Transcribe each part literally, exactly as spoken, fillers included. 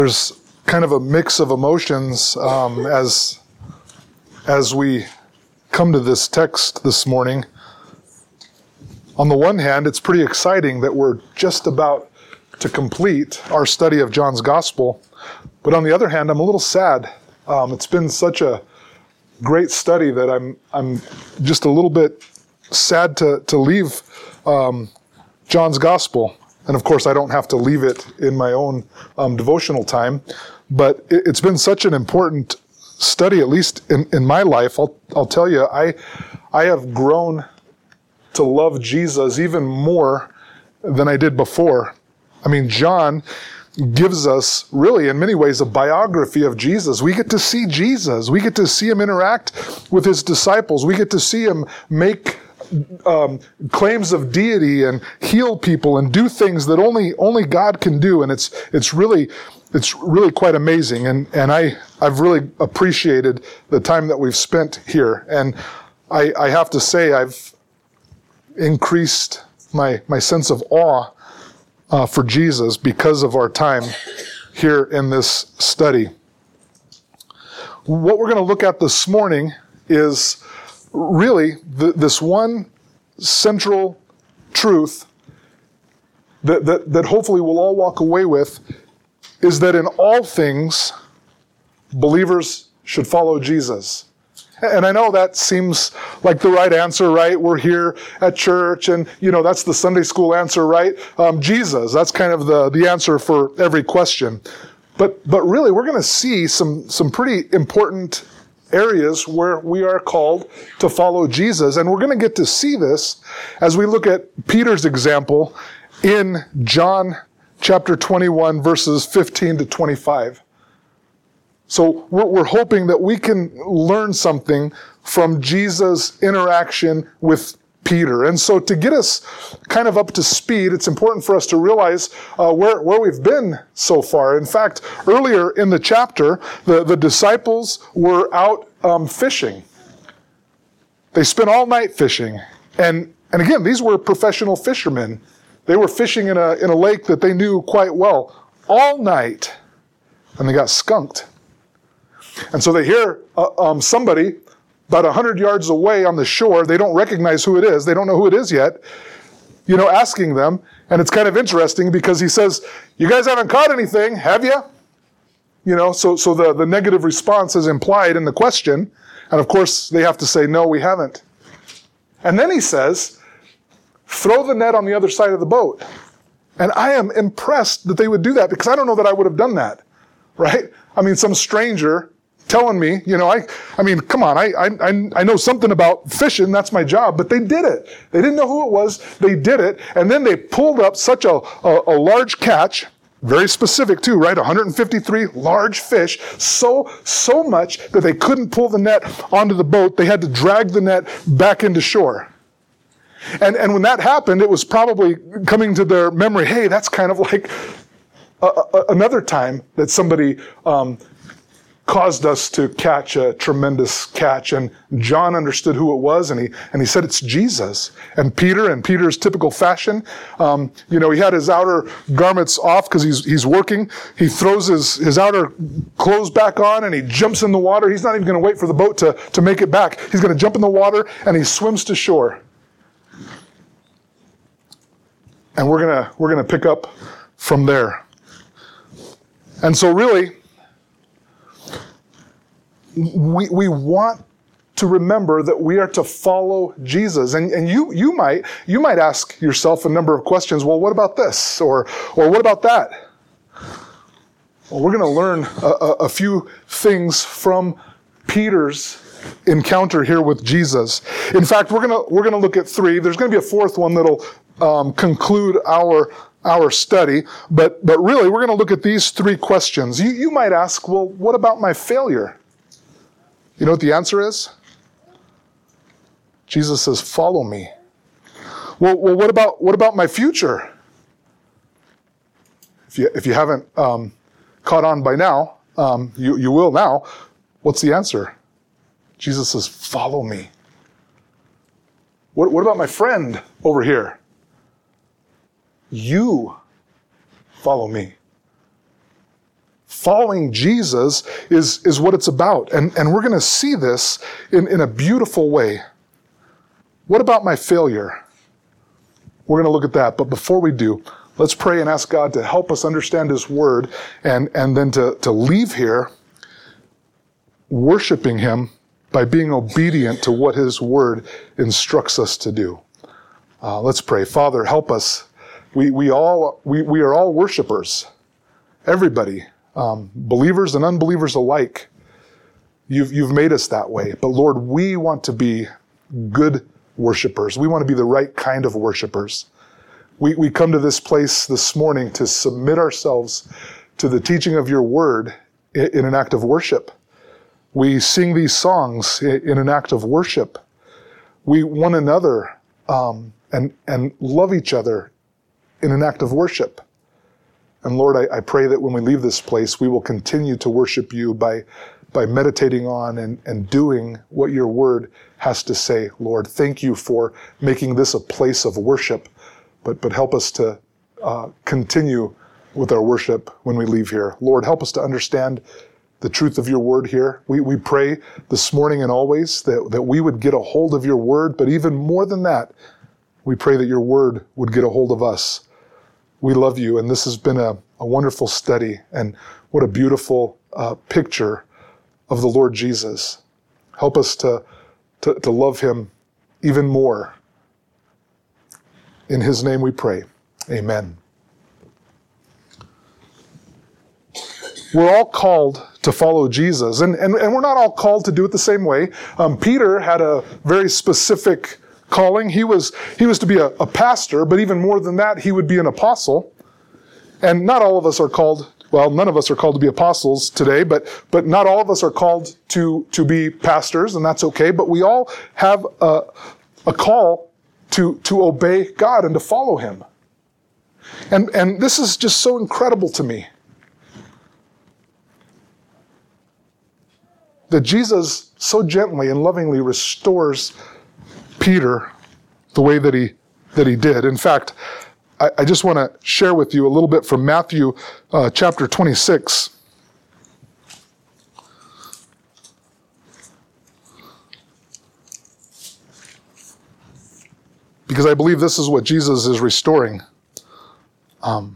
There's kind of a mix of emotions um, as as we come to this text this morning. On the one hand, it's pretty exciting that we're just about to complete our study of John's Gospel. But on the other hand, I'm a little sad. Um, it's been such a great study that I'm I'm just a little bit sad to, to leave um, John's Gospel. And of course, I don't have to leave it in my own um, devotional time. But it, it's been such an important study, at least in, in my life. I'll I'll tell you, I I have grown to love Jesus even more than I did before. I mean, John gives us, really, in many ways, a biography of Jesus. We get to see Jesus. We get to see him interact with his disciples. We get to see him make um, claims of deity and heal people and do things that only only God can do. And it's it's really it's really quite amazing. And and I I've really appreciated the time that we've spent here. And I I have to say I've increased my my sense of awe uh, for Jesus because of our time here in this study. What we're going to look at this morning is really th- this one central truth that, that that hopefully we'll all walk away with, is that in all things, believers should follow Jesus. And I know that seems like the right answer, right? We're here at church and, you know, that's the Sunday school answer, right? Um, Jesus, that's kind of the, the answer for every question. But but really, we're going to see some, some pretty important areas where we are called to follow Jesus. And we're going to get to see this as we look at Peter's example in John chapter twenty-one, verses fifteen to twenty-five. So we're, we're hoping that we can learn something from Jesus' interaction with Peter. And so to get us kind of up to speed, it's important for us to realize uh, where, where we've been so far. In fact, earlier in the chapter, the, the disciples were out um, fishing. They spent all night fishing. And, and again, these were professional fishermen. They were fishing in a, in a lake that they knew quite well all night. And they got skunked. And so they hear uh, um, somebody about one hundred yards away on the shore. They don't recognize who it is. They don't know who it is yet, you know, asking them. And it's kind of interesting because he says, you guys haven't caught anything, have you? You know, so so the, the negative response is implied in the question. And of course, they have to say, no, we haven't. And then he says, throw the net on the other side of the boat. And I am impressed that they would do that because I don't know that I would have done that, right? I mean, some stranger telling me, you know, I, I mean, come on, I, I, I know something about fishing. That's my job. But they did it. They didn't know who it was. They did it. And then they pulled up such a, a, a large catch, very specific too, right? one hundred fifty-three large fish, so, so much that they couldn't pull the net onto the boat. They had to drag the net back into shore. And, and when that happened, it was probably coming to their memory, hey, that's kind of like a, a, another time that somebody, um, caused us to catch a tremendous catch. And John understood who it was, and he and he said it's Jesus. And Peter, in Peter's typical fashion, um, you know, he had his outer garments off because he's he's working. He throws his, his outer clothes back on, and he jumps in the water. He's not even going to wait for the boat to, to make it back. He's going to jump in the water, and he swims to shore. And we're gonna we're gonna pick up from there. And so really, We we want to remember that we are to follow Jesus. And and you you might you might ask yourself a number of questions. Well, what about this? Or or what about that? Well, we're going to learn a, a, a few things from Peter's encounter here with Jesus. In fact, we're gonna we're gonna look at three. There's going to be a fourth one that'll um, conclude our our study. But but really, we're going to look at these three questions. You you might ask, well, what about my failure? You know what the answer is? Jesus says, follow me. Well, well what about what about my future? If you if you haven't um, caught on by now, um, you, you will now. What's the answer? Jesus says, follow me. What, what about my friend over here? You follow me. Following Jesus is, is what it's about. And, and we're going to see this in, in a beautiful way. What about my failure? We're going to look at that. But before we do, let's pray and ask God to help us understand His Word and, and then to, to leave here worshiping Him by being obedient to what His Word instructs us to do. Uh, let's pray. Father, help us. We, we, all, we, we are all worshipers. Everybody. Um, believers and unbelievers alike. You've, you've made us that way. But Lord, we want to be good worshipers. We want to be the right kind of worshipers. We, we come to this place this morning to submit ourselves to the teaching of your word in, in an act of worship. We sing these songs in, in an act of worship. We one another um, and, and love each other in an act of worship. And Lord, I, I pray that when we leave this place, we will continue to worship you by, by meditating on and, and doing what your word has to say. Lord, thank you for making this a place of worship, but, but help us to uh, continue with our worship when we leave here. Lord, help us to understand the truth of your word here. We, we pray this morning and always that, that we would get a hold of your word, but even more than that, we pray that your word would get a hold of us. We love you, and this has been a, a wonderful study, and what a beautiful uh, picture of the Lord Jesus. Help us to, to, to love him even more. In his name we pray. Amen. We're all called to follow Jesus, and, and, and we're not all called to do it the same way. Um, Peter had a very specific calling. He was he was to be a, a pastor, but even more than that, he would be an apostle. And not all of us are called, well, none of us are called to be apostles today, but but not all of us are called to, to be pastors, and that's okay. But we all have a, a call to, to obey God and to follow him. And, and this is just so incredible to me. That Jesus so gently and lovingly restores Peter the way that he that he did. In fact, I, I just want to share with you a little bit from Matthew uh, chapter twenty-six. Because I believe this is what Jesus is restoring. Um,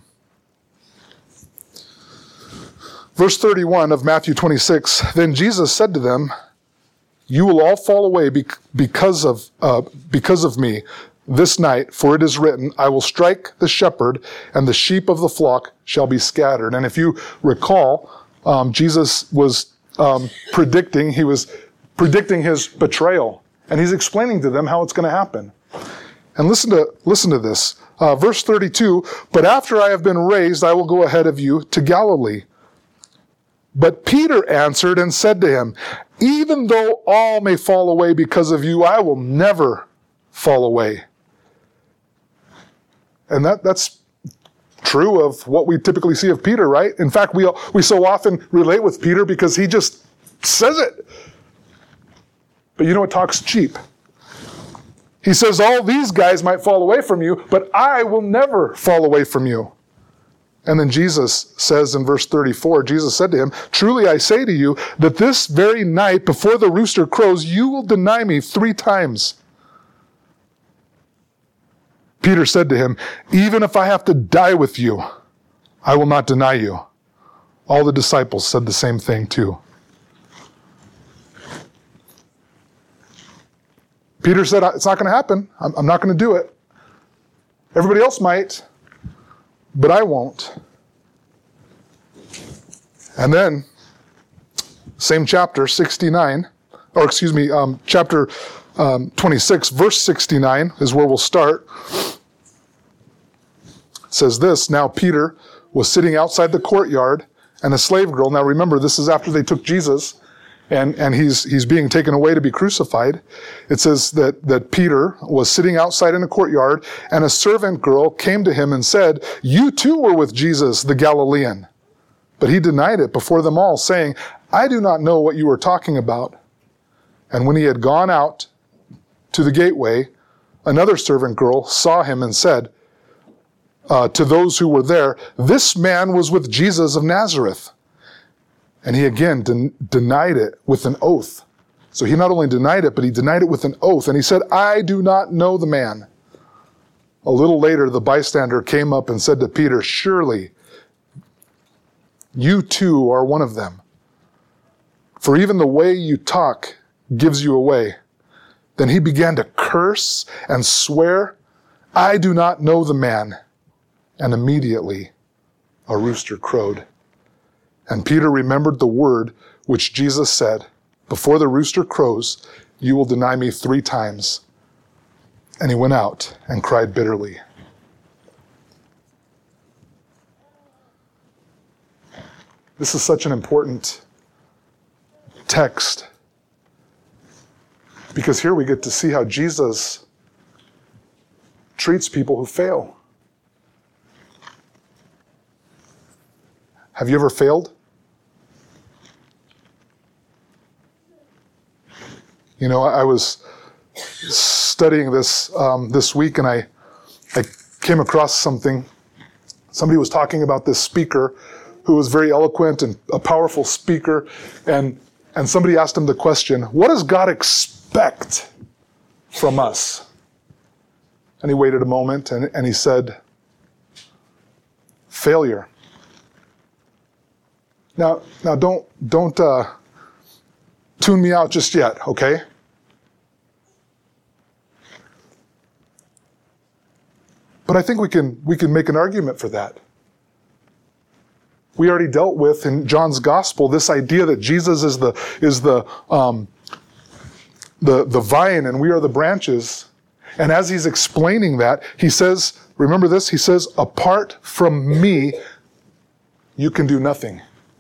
verse thirty-one of Matthew twenty-six, then Jesus said to them, you will all fall away because of uh, because of me this night, for it is written, I will strike the shepherd, and the sheep of the flock shall be scattered. And if you recall, um, Jesus was um, predicting, he was predicting his betrayal, and he's explaining to them how it's going to happen. And listen to listen to this, uh, verse thirty-two. But after I have been raised, I will go ahead of you to Galilee. But Peter answered and said to him, even though all may fall away because of you, I will never fall away. And that, that's true of what we typically see of Peter, right? In fact, we, we so often relate with Peter because he just says it. But you know what talks cheap? He says, all these guys might fall away from you, but I will never fall away from you. And then Jesus says in verse thirty-four, Jesus said to him, truly I say to you that this very night before the rooster crows, you will deny me three times. Peter said to him, even if I have to die with you, I will not deny you. All the disciples said the same thing too. Peter said, it's not going to happen. I'm, I'm not going to do it. Everybody else might. But I won't. And then, same chapter, sixty-nine, or excuse me, um, chapter um, twenty-six, verse sixty-nine is where we'll start. It says this, now Peter was sitting outside the courtyard, and a slave girl, now remember, this is after they took Jesus, and, and he's he's being taken away to be crucified. It says that, that Peter was sitting outside in a courtyard, and a servant girl came to him and said, you too were with Jesus, the Galilean. But he denied it before them all, saying, I do not know what you are talking about. And when he had gone out to the gateway, another servant girl saw him and said uh, to those who were there, this man was with Jesus of Nazareth. And he again den- denied it with an oath. So he not only denied it, but he denied it with an oath. And he said, I do not know the man. A little later, the bystander came up and said to Peter, surely you too are one of them. For even the way you talk gives you away. Then he began to curse and swear, I do not know the man. And immediately a rooster crowed. And Peter remembered the word which Jesus said, before the rooster crows, you will deny me three times. And he went out and cried bitterly. This is such an important text, because here we get to see how Jesus treats people who fail. Have you ever failed? You know, I was studying this um, this week, and I I came across something. Somebody was talking about this speaker who was very eloquent and a powerful speaker, and and somebody asked him the question, what does God expect from us? And he waited a moment, and, and he said, failure. Now, now don't don't uh, tune me out just yet, okay? But I think we can we can make an argument for that. We already dealt with in John's gospel this idea that Jesus is the is the um, the the vine and we are the branches. And as he's explaining that, he says, remember this, he says, apart from me, you can do nothing.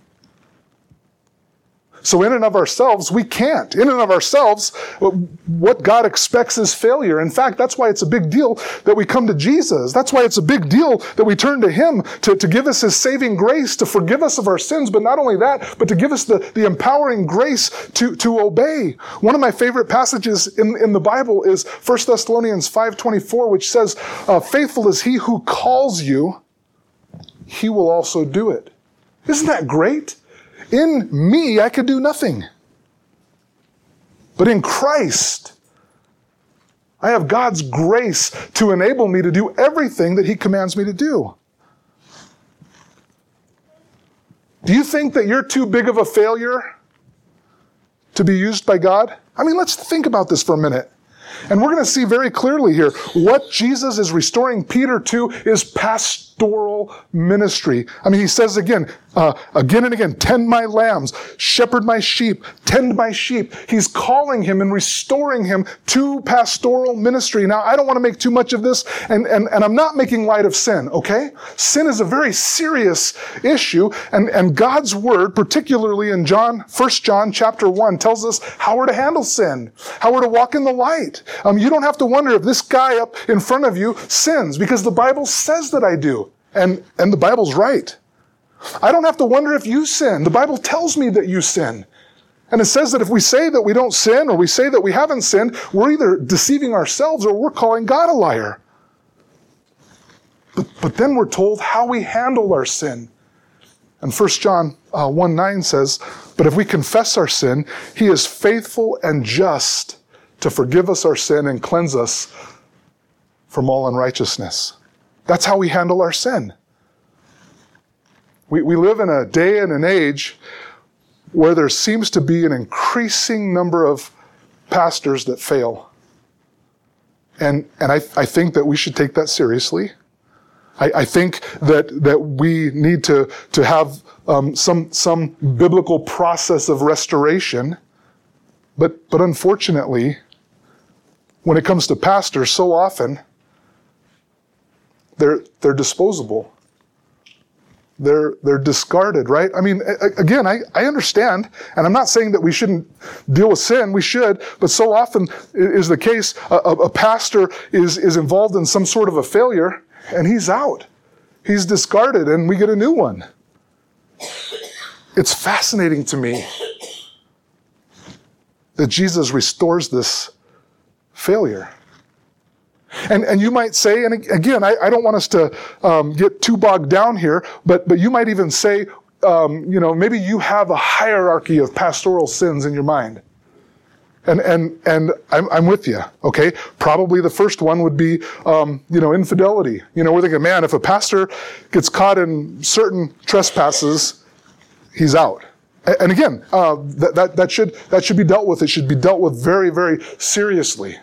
So in and of ourselves, we can't. In and of ourselves, what God expects is failure. In fact, that's why it's a big deal that we come to Jesus. That's why it's a big deal that we turn to Him to, to give us His saving grace, to forgive us of our sins, but not only that, but to give us the, the empowering grace to, to obey. One of my favorite passages in, in the Bible is First Thessalonians five twenty-four, which says, uh, faithful is He who calls you, He will also do it. Isn't that great? In me, I could do nothing. But in Christ, I have God's grace to enable me to do everything that He commands me to do. Do you think that you're too big of a failure to be used by God? I mean, let's think about this for a minute. And we're going to see very clearly here what Jesus is restoring Peter to is pastoral ministry. I mean, he says again, uh, again and again, tend my lambs, shepherd my sheep, tend my sheep. He's calling him and restoring him to pastoral ministry. Now, I don't want to make too much of this, and, and, and I'm not making light of sin, okay? Sin is a very serious issue, and, and God's word, particularly in John, First John chapter one, tells us how we're to handle sin, how we're to walk in the light. Um, you don't have to wonder if this guy up in front of you sins, because the Bible says that I do. And, and the Bible's right. I don't have to wonder if you sin. The Bible tells me that you sin. And it says that if we say that we don't sin, or we say that we haven't sinned, we're either deceiving ourselves or we're calling God a liar. But, but then we're told how we handle our sin. And First John uh, one nine says, but if we confess our sin, He is faithful and just to forgive us our sin and cleanse us from all unrighteousness. That's how we handle our sin. We, we live in a day and an age where there seems to be an increasing number of pastors that fail. And, and I, I think that we should take that seriously. I, I think that, that we need to, to have um, some, some biblical process of restoration. But, but unfortunately, when it comes to pastors, so often they're, they're disposable. They're, they're discarded, right? I mean, again, I, I understand, and I'm not saying that we shouldn't deal with sin, we should, but so often is the case, a, a pastor is, is involved in some sort of a failure, and he's out. He's discarded, and we get a new one. It's fascinating to me that Jesus restores this failure. And, and you might say, and again, I, I don't want us to um, get too bogged down here, but, but you might even say, um, you know, maybe you have a hierarchy of pastoral sins in your mind. And and and I'm, I'm with you, okay? Probably the first one would be, um, you know, infidelity. You know, we're thinking, man, if a pastor gets caught in certain trespasses, he's out. And, and again, uh, that, that that should that should be dealt with. It should be dealt with very, very seriously.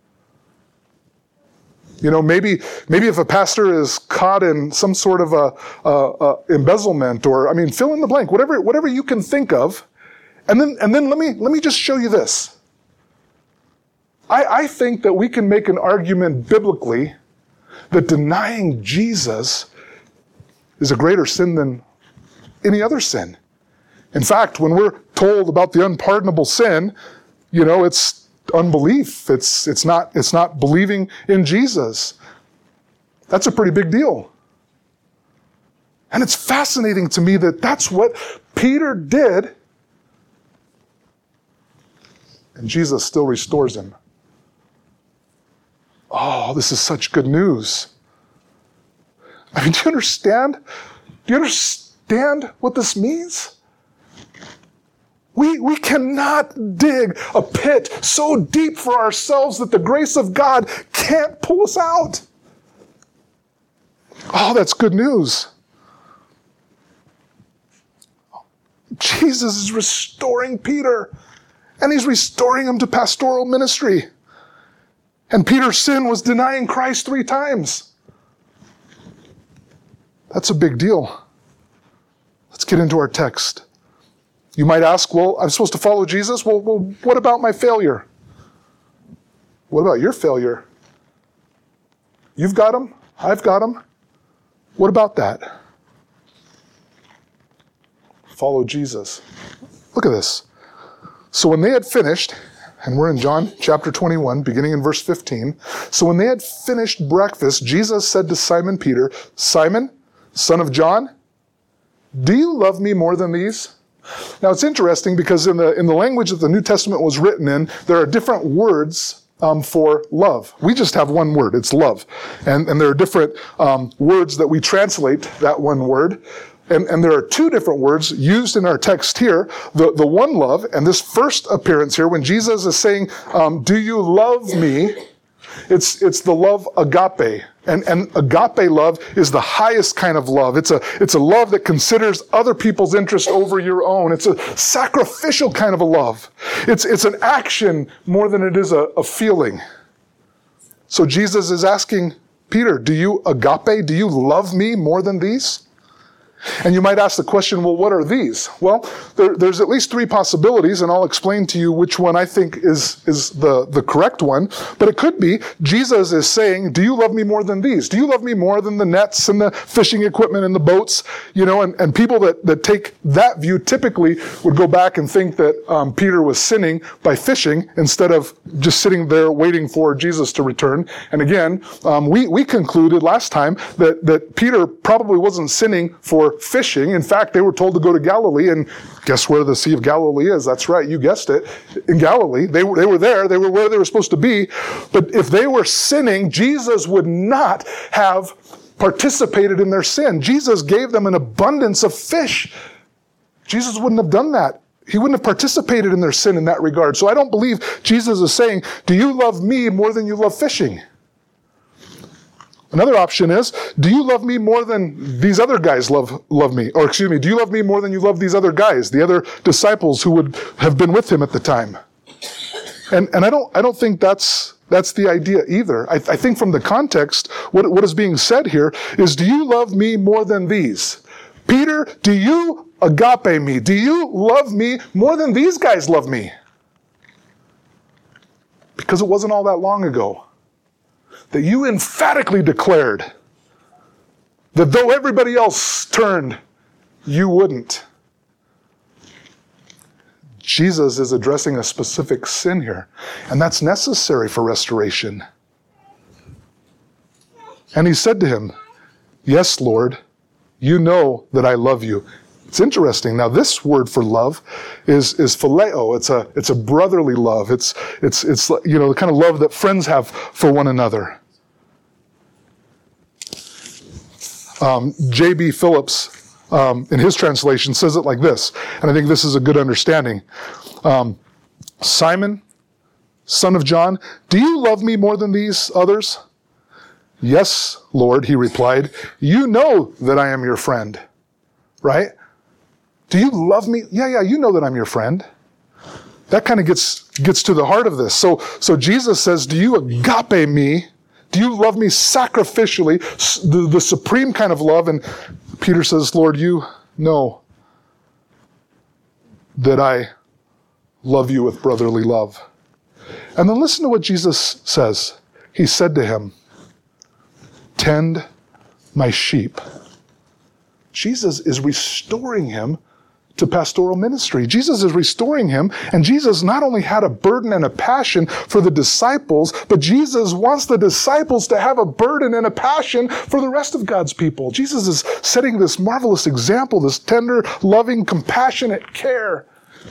You know, maybe maybe if a pastor is caught in some sort of a, a, a embezzlement, or I mean, fill in the blank, whatever whatever you can think of, and then and then let me let me just show you this. I, I think that we can make an argument biblically that denying Jesus is a greater sin than any other sin. In fact, when we're told about the unpardonable sin, you know, it's unbelief. It's it's not it's not believing in Jesus. That's a pretty big deal. And it's fascinating to me that that's what Peter did, and Jesus still restores him. Oh, this is such good news. I mean, do you understand? Do you understand what this means? We, we cannot dig a pit so deep for ourselves that the grace of God can't pull us out. Oh, that's good news. Jesus is restoring Peter, and he's restoring him to pastoral ministry. And Peter's sin was denying Christ three times. That's a big deal. Let's get into our text. You might ask, well, I'm supposed to follow Jesus? Well, well, what about my failure? What about your failure? You've got him. I've got him. What about that? Follow Jesus. Look at this. So when they had finished, and we're in John chapter twenty-one, beginning in verse fifteen. So when they had finished breakfast, Jesus said to Simon Peter, Simon, son of John, do you love me more than these? Now it's interesting because in the in the language that the New Testament was written in, there are different words um, for love. We just have one word, it's love. And, and there are different um, words that we translate that one word. And, and there are two different words used in our text here. The, the one love, and this first appearance here, when Jesus is saying, um, do you love me? It's, it's the love agape. And, and agape love is the highest kind of love. It's a, it's a love that considers other people's interest over your own. It's a sacrificial kind of a love. It's, it's an action more than it is a, a feeling. So Jesus is asking Peter, do you agape? Do you love me more than these? And you might ask the question, well, what are these? Well, there, there's at least three possibilities, and I'll explain to you which one I think is, is the, the correct one. But it could be, Jesus is saying, do you love me more than these? Do you love me more than the nets and the fishing equipment and the boats? You know, and, and people that, that take that view typically would go back and think that um, Peter was sinning by fishing instead of just sitting there waiting for Jesus to return. And again, um, we, we concluded last time that, that Peter probably wasn't sinning for fishing. In fact, they were told to go to Galilee, and guess where the Sea of Galilee is? That's right, you guessed it. In Galilee. They were, they were there. They were where they were supposed to be. But if they were sinning, Jesus would not have participated in their sin. Jesus gave them an abundance of fish. Jesus wouldn't have done that. He wouldn't have participated in their sin in that regard. So I don't believe Jesus is saying, do you love me more than you love fishing? Another option is, do you love me more than these other guys love, love me? Or excuse me, do you love me more than you love these other guys, the other disciples who would have been with him at the time? And, and I don't, I don't think that's, that's the idea either. I, I think from the context, what, what is being said here is, do you love me more than these? Peter, do you agape me? Do you love me more than these guys love me? Because it wasn't all that long ago that you emphatically declared that though everybody else turned, you wouldn't. Jesus is addressing a specific sin here, and that's necessary for restoration. And he said to him, yes, Lord, you know that I love you. It's interesting. Now, this word for love is, is phileo. It's a, it's a brotherly love. It's, it's, it's, you know, the kind of love that friends have for one another. Um, J B Phillips um, in his translation, says it like this, and I think this is a good understanding. Um, Simon, son of John, do you love me more than these others? Yes, Lord, he replied. You know that I am your friend, right? Do you love me? Yeah, yeah, you know that I'm your friend. That kind of gets gets to the heart of this. So, so Jesus says, do you agape me? Do you love me sacrificially, the, the supreme kind of love? And Peter says, Lord, you know that I love you with brotherly love. And then listen to what Jesus says. He said to him, tend my sheep. Jesus is restoring him to pastoral ministry. Jesus is restoring him, and Jesus not only had a burden and a passion for the disciples, but Jesus wants the disciples to have a burden and a passion for the rest of God's people. Jesus is setting this marvelous example, this tender, loving, compassionate care.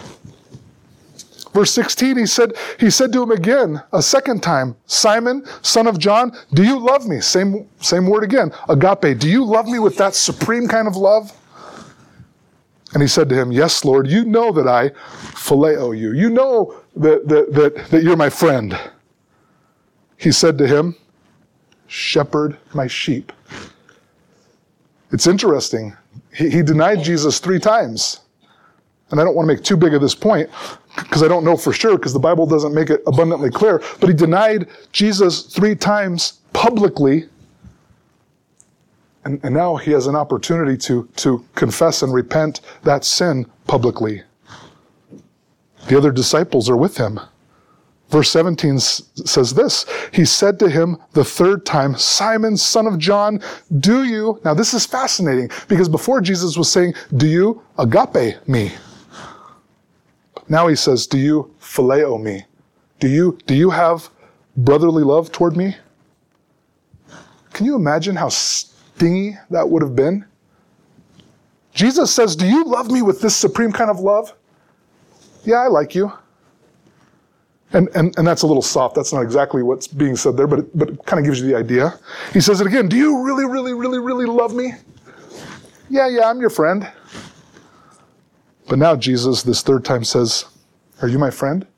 Verse sixteen, he said, he said to him again, a second time, Simon, son of John, do you love me? Same, same word again, agape. Do you love me with that supreme kind of love? And he said to him, yes, Lord, you know that I phileo you. You know that, that, that, that you're my friend. He said to him, shepherd my sheep. It's interesting. He, he denied Jesus three times. And I don't want to make too big of this point because I don't know for sure because the Bible doesn't make it abundantly clear. But he denied Jesus three times publicly. And, and now he has an opportunity to, to confess and repent that sin publicly. The other disciples are with him. Verse seventeen s- says this, he said to him the third time, Simon, son of John, do you, now this is fascinating because before Jesus was saying, do you agape me? Now he says, do you phileo me? Do you, do you have brotherly love toward me? Can you imagine how stingy that would have been? Jesus says, do you love me with this supreme kind of love? Yeah, I like you. And, and, and that's a little soft. That's not exactly what's being said there, but it, but it kind of gives you the idea. He says it again. Do you really, really, really, really love me? Yeah, yeah, I'm your friend. But now Jesus, this third time, says, are you my friend?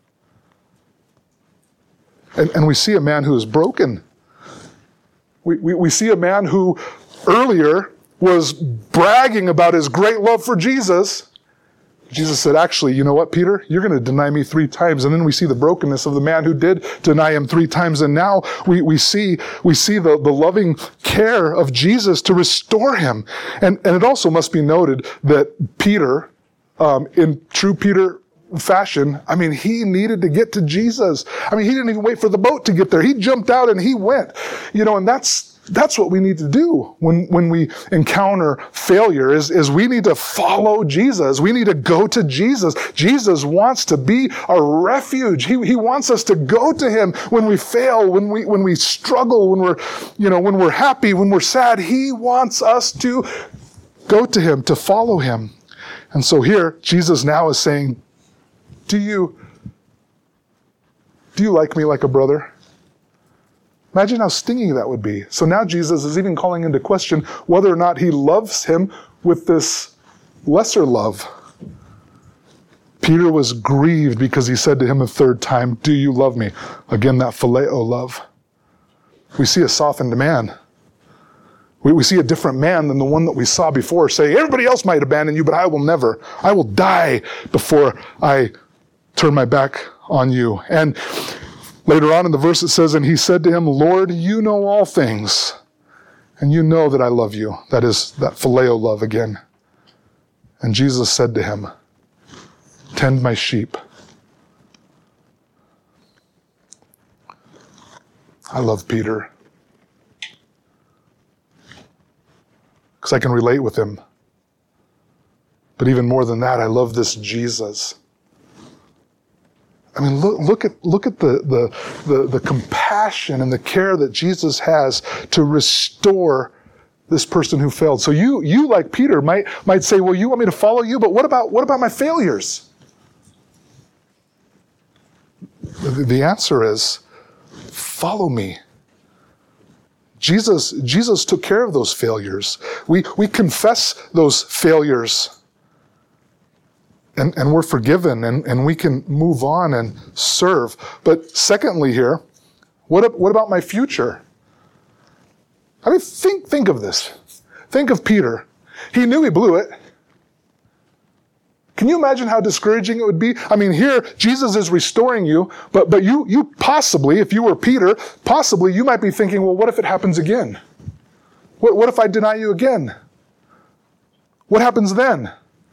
And, and we see a man who is broken. We, we, we see a man who earlier was bragging about his great love for Jesus. Jesus said, actually, you know what, Peter? You're going to deny me three times. And then we see the brokenness of the man who did deny him three times. And now we, we see, we see the, the loving care of Jesus to restore him. And, and it also must be noted that Peter, um, in true Peter fashion, I mean, he needed to get to Jesus. I mean, he didn't even wait for the boat to get there. He jumped out and he went. You know, and that's, That's what we need to do when, when we encounter failure is, is we need to follow Jesus. We need to go to Jesus. Jesus wants to be our refuge. He, he wants us to go to him when we fail, when we, when we struggle, when we're, you know, when we're happy, when we're sad. He wants us to go to him, to follow him. And so here, Jesus now is saying, do you, do you like me like a brother? Imagine how stinging that would be. So now Jesus is even calling into question whether or not he loves him with this lesser love. Peter was grieved because he said to him a third time, do you love me? Again, that phileo love. We see a softened man. We, we see a different man than the one that we saw before, saying, everybody else might abandon you, but I will never. I will die before I turn my back on you. And later on in the verse it says, and he said to him, Lord, you know all things, and you know that I love you. That is that phileo love again. And Jesus said to him, tend my sheep. I love Peter because I can relate with him. But even more than that, I love this Jesus. I mean, look, look at, look at the, the, the, the compassion and the care that Jesus has to restore this person who failed. So you, you like Peter, might, might say, well, you want me to follow you, but what about, what about my failures? The, the answer is, follow me. Jesus, Jesus took care of those failures. We, we confess those failures. And, and we're forgiven, and, and we can move on and serve. But secondly here, what, what about my future? I mean, think, think of this. Think of Peter. He knew he blew it. Can you imagine how discouraging it would be? I mean, here, Jesus is restoring you, but, but you, you possibly, if you were Peter, possibly you might be thinking, well, what if it happens again? What, what if I deny you again? What happens then?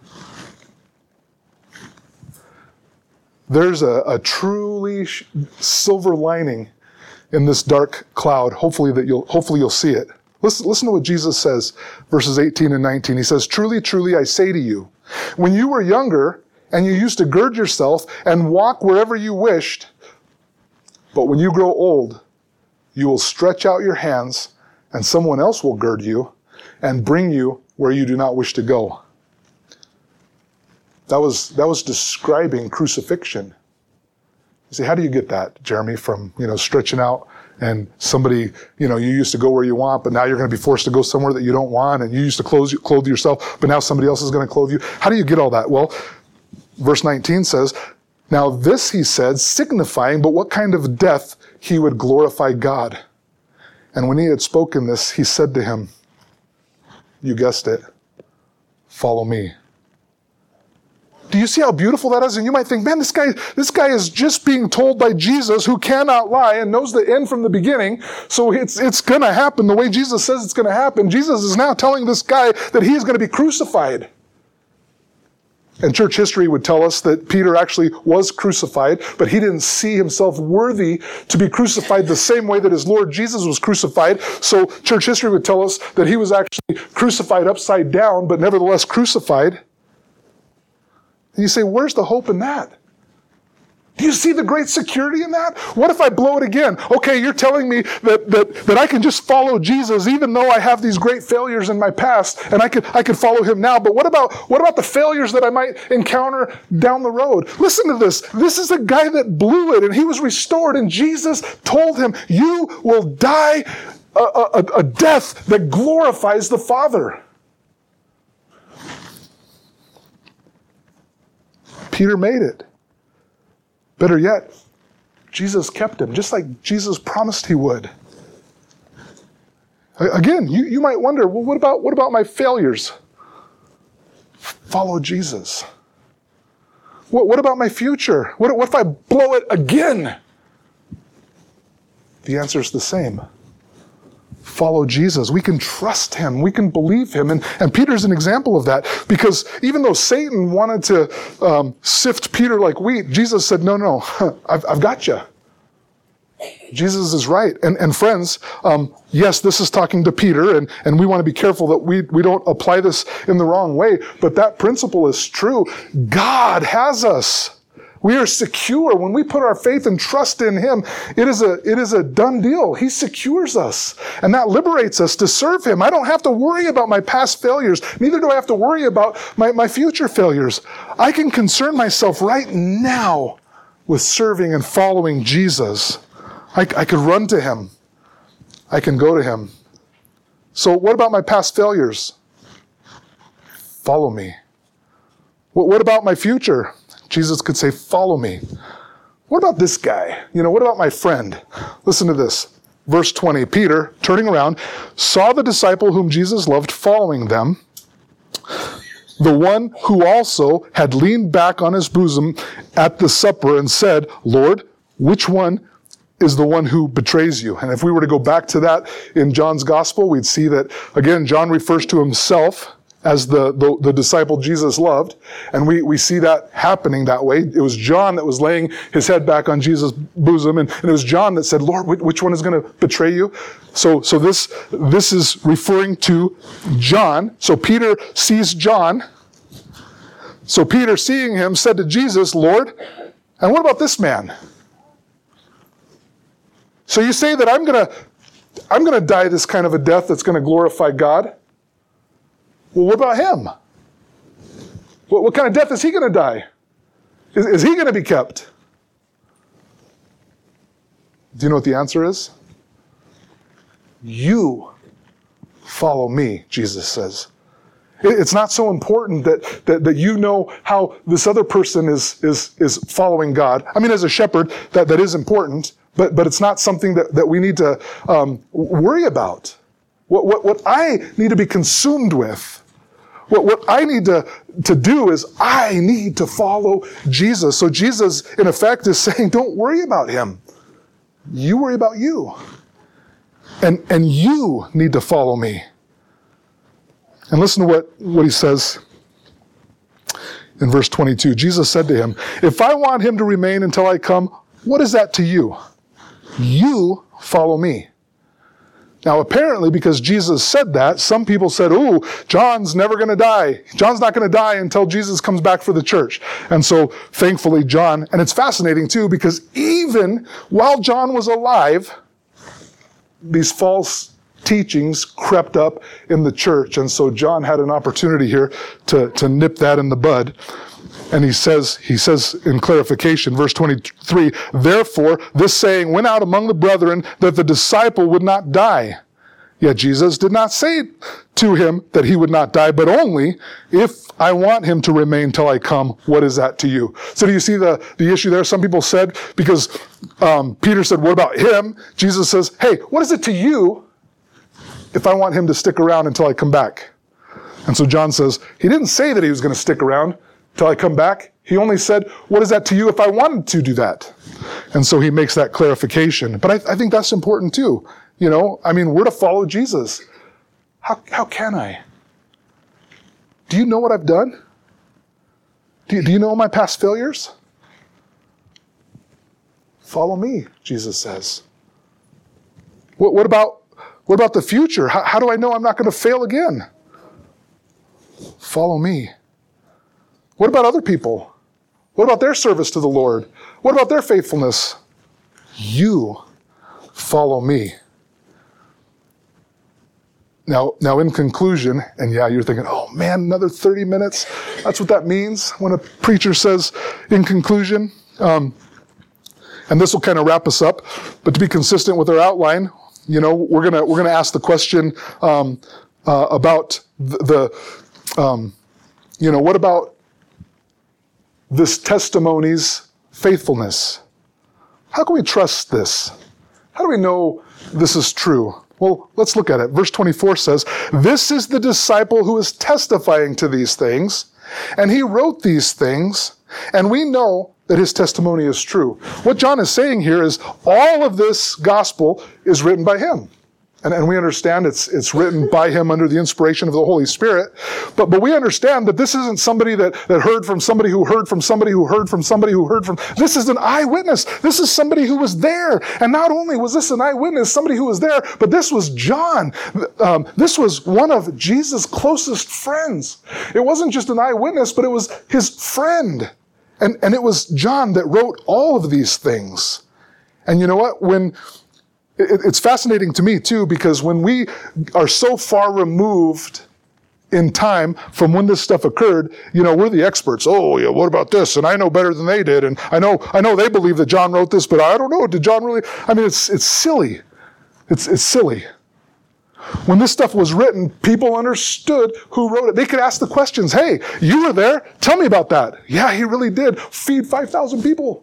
There's a, a truly sh- silver lining in this dark cloud. Hopefully that you'll, hopefully you'll see it. Listen, listen to what Jesus says, verses eighteen and nineteen. He says, truly, truly, I say to you, when you were younger and you used to gird yourself and walk wherever you wished, but when you grow old, you will stretch out your hands and someone else will gird you and bring you where you do not wish to go. That was, that was describing crucifixion. You say, how do you get that, Jeremy, from, you know, stretching out and somebody, you know, you used to go where you want, but now you're going to be forced to go somewhere that you don't want, and you used to clothe, clothe yourself, but now somebody else is going to clothe you. How do you get all that? Well, verse nineteen says, now this he said, signifying, but what kind of death he would glorify God. And when he had spoken this, he said to him, you guessed it, follow me. Do you see how beautiful that is? And you might think, man, this guy, this guy is just being told by Jesus, who cannot lie and knows the end from the beginning. So it's, it's going to happen the way Jesus says it's going to happen. Jesus is now telling this guy that he is going to be crucified. And church history would tell us that Peter actually was crucified, but he didn't see himself worthy to be crucified the same way that his Lord Jesus was crucified. So church history would tell us that he was actually crucified upside down, but nevertheless crucified. And you say, where's the hope in that? Do you see the great security in that? What if I blow it again? Okay, you're telling me that, that, that I can just follow Jesus even though I have these great failures in my past, and I could, I could follow him now. But what about, what about the failures that I might encounter down the road? Listen to this. This is a guy that blew it, and he was restored, and Jesus told him, you will die a, a, a death that glorifies the Father. Peter made it. Better yet, Jesus kept him, just like Jesus promised he would. Again, you, you might wonder, well, what about, what about my failures? Follow Jesus. What, what about my future? What, what if I blow it again? The answer is the same. Follow Jesus. We can trust him. We can believe him. And, and Peter's an example of that, because even though Satan wanted to um, sift Peter like wheat, Jesus said, no, no, I've, I've got you. Jesus is right. And, and friends, um, yes, this is talking to Peter, and, and we want to be careful that we, we don't apply this in the wrong way, but that principle is true. God has us. We are secure. When we put our faith and trust in him, it is a, it is a done deal. He secures us, and that liberates us to serve him. I don't have to worry about my past failures. Neither do I have to worry about my, my future failures. I can concern myself right now with serving and following Jesus. I, I could run to him. I can go to him. So what about my past failures? Follow me. What, what about my future? Jesus could say, follow me. What about this guy? You know, what about my friend? Listen to this. Verse twenty, Peter, turning around, saw the disciple whom Jesus loved following them, the one who also had leaned back on his bosom at the supper and said, Lord, which one is the one who betrays you? And if we were to go back to that in John's gospel, we'd see that, again, John refers to himself as the, the, the disciple Jesus loved. And we, we see that happening that way. It was John that was laying his head back on Jesus' bosom, and, and it was John that said, Lord, which one is going to betray you? So, so this, this is referring to John. So Peter sees John. So Peter, seeing him, said to Jesus, Lord, and what about this man? So you say that I'm going to, I'm going to die this kind of a death that's going to glorify God? Well, what about him? What, what kind of death is he going to die? Is, is he going to be kept? Do you know what the answer is? You follow me, Jesus says. It's not so important that, that, that you know how this other person is, is, is following God. I mean, as a shepherd, that, that is important, but, but it's not something that, that we need to um, worry about. What, what, what I need to be consumed with, what, what I need to, to do is I need to follow Jesus. So Jesus, in effect, is saying, don't worry about him. You worry about you. And, and you need to follow me. And listen to what, what he says in verse twenty-two. Jesus said to him, if I want him to remain until I come, what is that to you? You follow me. Now, apparently, because Jesus said that, some people said, ooh, John's never going to die. John's not going to die until Jesus comes back for the church. And so, thankfully, John, and it's fascinating too, because even while John was alive, these false teachings crept up in the church. And so John had an opportunity here to, to nip that in the bud. And he says, he says in clarification, verse twenty-three, therefore, this saying went out among the brethren that the disciple would not die. Yet Jesus did not say to him that he would not die, but only, if I want him to remain till I come, what is that to you? So do you see the, the issue there? Some people said, because um, Peter said, what about him? Jesus says, hey, what is it to you if I want him to stick around until I come back? And so John says, he didn't say that he was going to stick around till I come back. He only said, what is that to you if I wanted to do that? And so he makes that clarification. But I, I think that's important too. You know, I mean, we're to follow Jesus. How, how can I? Do you know what I've done? Do you, do you know my past failures? Follow me, Jesus says. What, what about, what about the future? How, how do I know I'm not going to fail again? Follow me. What about other people? What about their service to the Lord? What about their faithfulness? You follow me. Now, now in conclusion, and yeah, you're thinking, oh man, another thirty minutes? That's what that means when a preacher says in conclusion. Um, and this will kind of wrap us up. But to be consistent with our outline, you know, we're gonna we're gonna ask the question um, uh, about the, the um, you know, what about this testimony's faithfulness? How can we trust this? How do we know this is true? Well, let's look at it. Verse twenty-four says, this is the disciple who is testifying to these things, and he wrote these things, and we know that his testimony is true. What John is saying here is all of this gospel is written by him. And, and we understand it's it's written by him under the inspiration of the Holy Spirit. But but we understand that this isn't somebody that, that heard from somebody who heard from somebody who heard from somebody who heard from. This is an eyewitness. This is somebody who was there. And not only was this an eyewitness, somebody who was there, but this was John. Um, this was one of Jesus' closest friends. It wasn't just an eyewitness, but it was his friend. And, and it was John that wrote all of these things. And you know what? When It's fascinating to me, too, because when we are so far removed in time from when this stuff occurred, you know, we're the experts. Oh, yeah, what about this? And I know better than they did. And I know I know they believe that John wrote this, but I don't know. Did John really? I mean, it's it's silly. It's it's silly. When this stuff was written, people understood who wrote it. They could ask the questions. Hey, you were there. Tell me about that. Yeah, he really did. Feed five thousand people.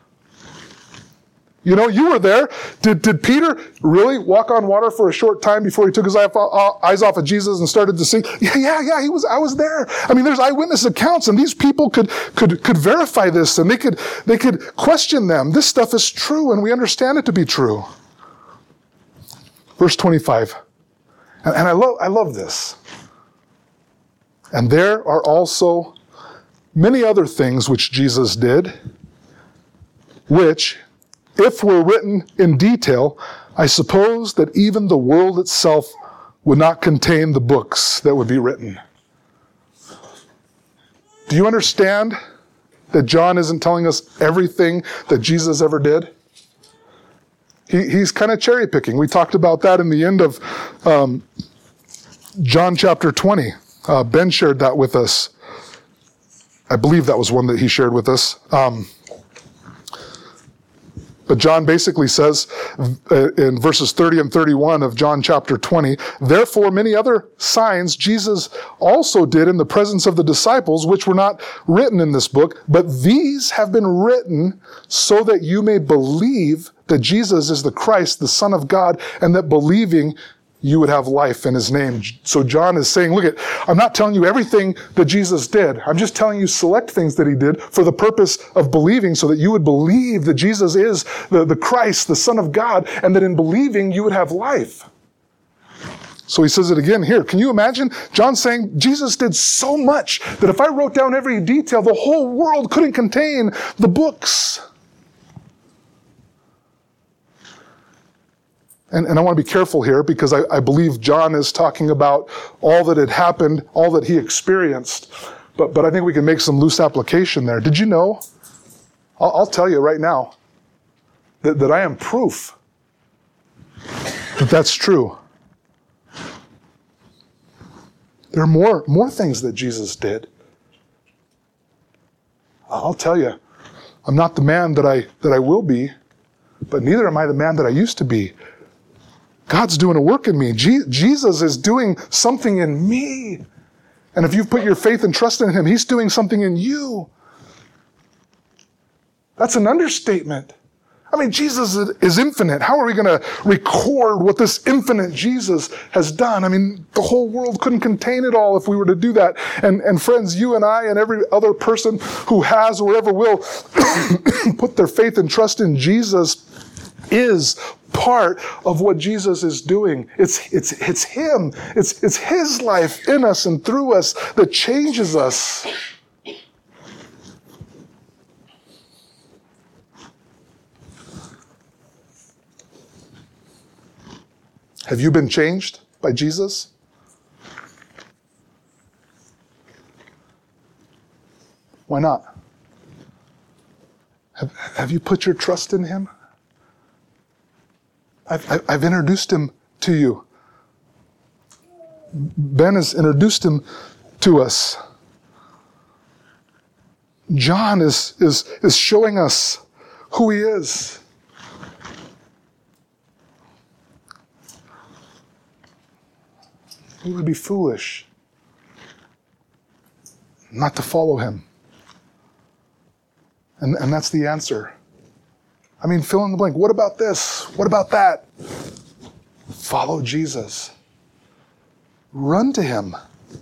You know, you were there. Did, did Peter really walk on water for a short time before he took his eyes off of Jesus and started to sink? Yeah, yeah, yeah, he was, I was there. I mean, there's eyewitness accounts, and these people could, could, could verify this, and they could, they could question them. This stuff is true, and we understand it to be true. Verse twenty-five. And, and I love, I love this. And there are also many other things which Jesus did, which, if were written in detail, I suppose that even the world itself would not contain the books that would be written. Do you understand that John isn't telling us everything that Jesus ever did? He, he's kind of cherry picking. We talked about that in the end of um, John chapter twenty. Uh, Ben shared that with us. I believe that was one that he shared with us. Um, But John basically says uh, in verses thirty and thirty-one of John chapter twenty, therefore many other signs Jesus also did in the presence of the disciples, which were not written in this book, but these have been written so that you may believe that Jesus is the Christ, the Son of God, and that believing you would have life in his name. So John is saying, look, at, I'm not telling you everything that Jesus did. I'm just telling you select things that he did for the purpose of believing, so that you would believe that Jesus is the, the Christ, the Son of God, and that in believing you would have life. So he says it again here. Can you imagine? John saying Jesus did so much that if I wrote down every detail, the whole world couldn't contain the books. And, and I want to be careful here, because I, I believe John is talking about all that had happened, all that he experienced. But, but I think we can make some loose application there. Did you know? I'll, I'll tell you right now that, that I am proof that that's true. There are more, more things that Jesus did. I'll tell you, I'm not the man that I, that I will be, but neither am I the man that I used to be. God's doing a work in me. Je- Jesus is doing something in me. And if you've put your faith and trust in him, he's doing something in you. That's an understatement. I mean, Jesus is infinite. How are we going to record what this infinite Jesus has done? I mean, the whole world couldn't contain it all if we were to do that. And, and friends, you and I and every other person who has or ever will put their faith and trust in Jesus is part of what Jesus is doing. It's, it's, it's him. It's, it's his life in us and through us that changes us. Have you been changed by Jesus? Why not? Have, have you put your trust in him? I've, I've introduced him to you. Ben has introduced him to us. John is, is, is showing us who he is. We would be foolish not to follow him. And, and that's the answer. I mean, fill in the blank. What about this? What about that? Follow Jesus. Run to him.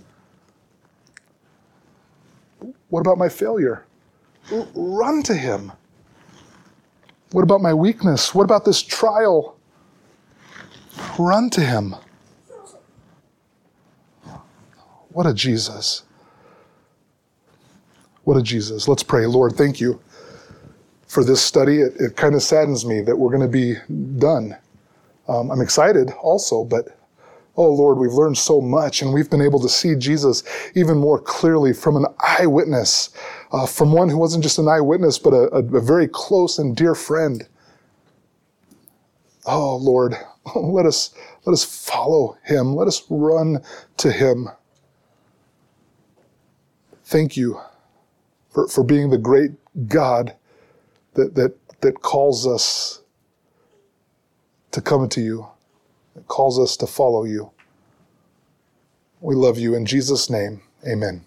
What about my failure? R- run to him. What about my weakness? What about this trial? Run to him. What a Jesus. What a Jesus. Let's pray. Lord, thank you for this study. It, it kind of saddens me that we're going to be done. Um, I'm excited also, but oh Lord, we've learned so much, and we've been able to see Jesus even more clearly from an eyewitness, uh, from one who wasn't just an eyewitness, but a, a, a very close and dear friend. Oh Lord, let us, let us follow him. Let us run to him. Thank you for, for being the great God that, that, that calls us to come to you, that calls us to follow you. We love you in Jesus' name. Amen.